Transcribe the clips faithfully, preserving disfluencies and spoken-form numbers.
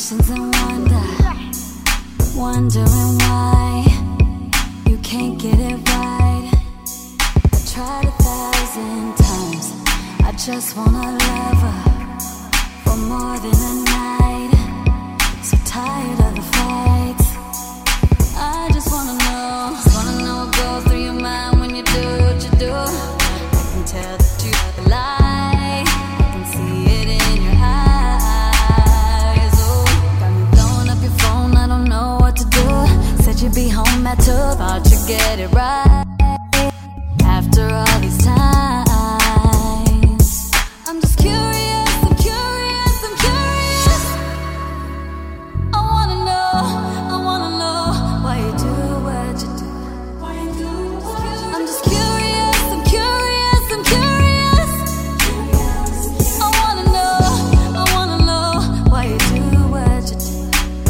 questions and wonder, wondering why you can't get it right. I tried a thousand times, I just wanna love her for more than a night. So tired of the fights, I just wanna know, just wanna know what goes through your mind when you do what you do. I can tell that you lie, I can see it in your eyes. Oh, got me blowing up your phone, I don't know what to do. Said you'd be home at two, thought you'd get it right. After all these times, I'm just curious, I'm curious, I'm curious. I wanna know, I wanna know why you do what you do. I'm just curious, I'm curious, I'm curious. I wanna know, I wanna know why you do what you do.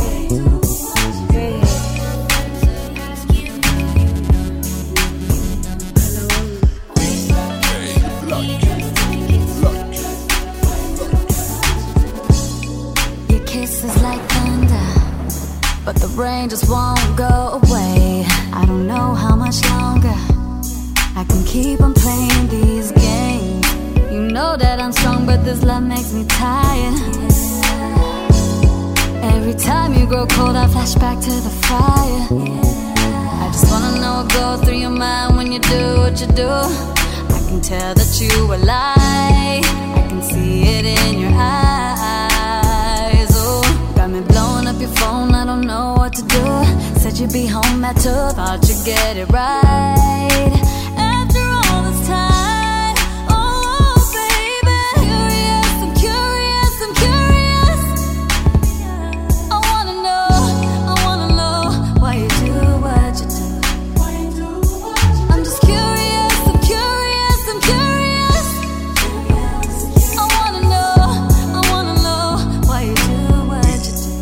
Your kisses like thunder, but the rain just won't go away. I don't know how much longer I can keep on playing these games. You know that I'm strong, but this love makes me tired. Every time you grow cold, I flash back to the fire. I just wanna know what goes through your mind when you do what you do. I can tell that you a lie, I can see it in your eyes. Oh, got me blowing up your phone, I don't know what to do. Said you'd be home at two, thought you'd get it right. After all this time, oh baby, curious, I'm curious, I'm curious. I wanna know, I wanna know why you do what you do. I'm just curious, I'm curious, I'm curious. I wanna know, I wanna know why you do what you do.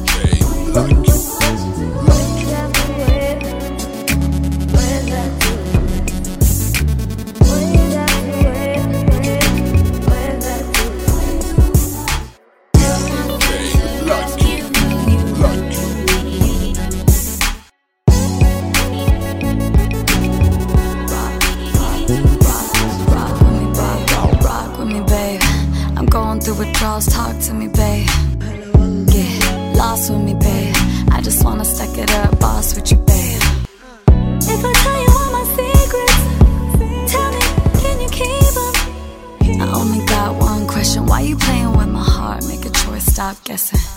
Rock with me, babe. I'm going through withdrawals, talk to me, babe. Get lost with me, babe. I just wanna stack it up, boss with you, babe. If I tell you all my secrets, tell me, can you keep them? I only got one question, why you playing with my heart? Make a choice, stop guessing.